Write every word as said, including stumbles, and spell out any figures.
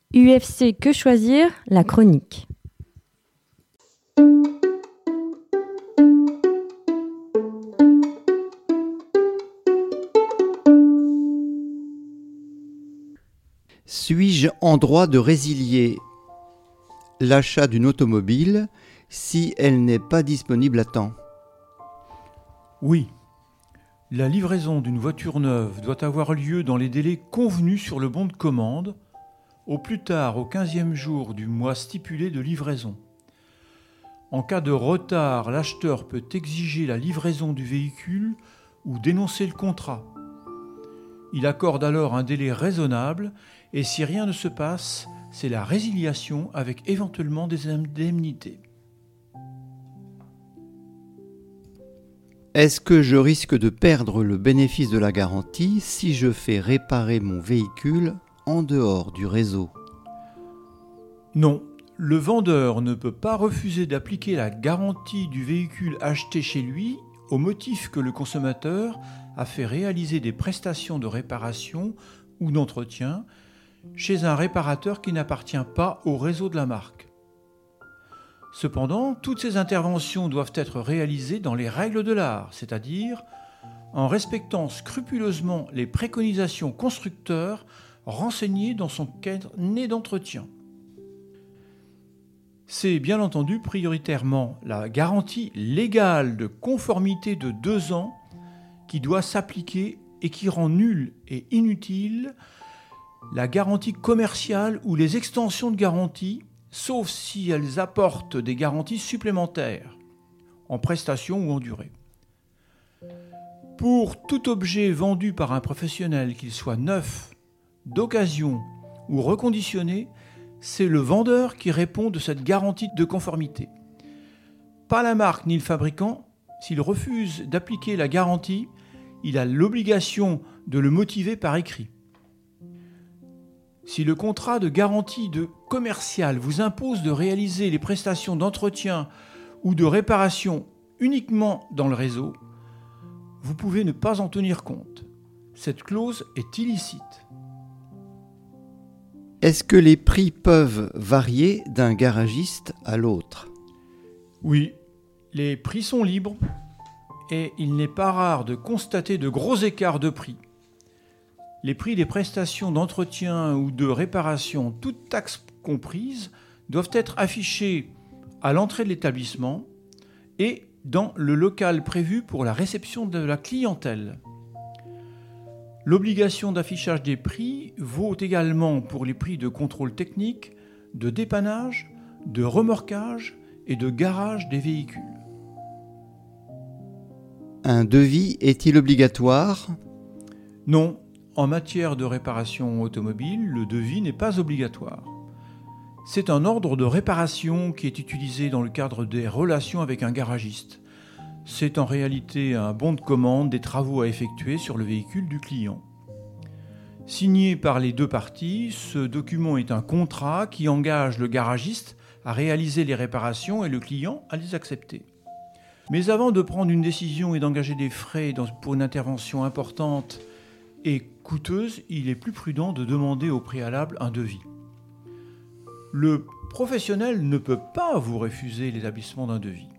U F C Que choisir, la chronique. Suis-je en droit de résilier l'achat d'une automobile si elle n'est pas disponible à temps ? Oui. La livraison d'une voiture neuve doit avoir lieu dans les délais convenus sur le bon de commande, au plus tard au quinzième jour du mois stipulé de livraison. En cas de retard, l'acheteur peut exiger la livraison du véhicule ou dénoncer le contrat. Il accorde alors un délai raisonnable et si rien ne se passe, c'est la résiliation avec éventuellement des indemnités. Est-ce que je risque de perdre le bénéfice de la garantie si je fais réparer mon véhicule en dehors du réseau ? Non, le vendeur ne peut pas refuser d'appliquer la garantie du véhicule acheté chez lui au motif que le consommateur a fait réaliser des prestations de réparation ou d'entretien chez un réparateur qui n'appartient pas au réseau de la marque. Cependant, toutes ces interventions doivent être réalisées dans les règles de l'art, c'est-à-dire en respectant scrupuleusement les préconisations constructeurs renseignées dans son carnet d'entretien. C'est bien entendu prioritairement la garantie légale de conformité de deux ans qui doit s'appliquer et qui rend nulle et inutile la garantie commerciale ou les extensions de garantie, sauf si elles apportent des garanties supplémentaires, en prestation ou en durée. Pour tout objet vendu par un professionnel, qu'il soit neuf, d'occasion ou reconditionné, c'est le vendeur qui répond de cette garantie de conformité. Pas la marque ni le fabricant. S'il refuse d'appliquer la garantie, il a l'obligation de le motiver par écrit. Si le contrat de garantie de commercial vous impose de réaliser les prestations d'entretien ou de réparation uniquement dans le réseau, vous pouvez ne pas en tenir compte. Cette clause est illicite. Est-ce que les prix peuvent varier d'un garagiste à l'autre ? Oui, les prix sont libres et il n'est pas rare de constater de gros écarts de prix. Les prix des prestations d'entretien ou de réparation, toutes taxes comprises, doivent être affichés à l'entrée de l'établissement et dans le local prévu pour la réception de la clientèle. L'obligation d'affichage des prix vaut également pour les prix de contrôle technique, de dépannage, de remorquage et de garage des véhicules. Un devis est-il obligatoire ? Non. En matière de réparation automobile, le devis n'est pas obligatoire. C'est un ordre de réparation qui est utilisé dans le cadre des relations avec un garagiste. C'est en réalité un bon de commande des travaux à effectuer sur le véhicule du client. Signé par les deux parties, ce document est un contrat qui engage le garagiste à réaliser les réparations et le client à les accepter. Mais avant de prendre une décision et d'engager des frais pour une intervention importante et coûteuse, il est plus prudent de demander au préalable un devis. Le professionnel ne peut pas vous refuser l'établissement d'un devis.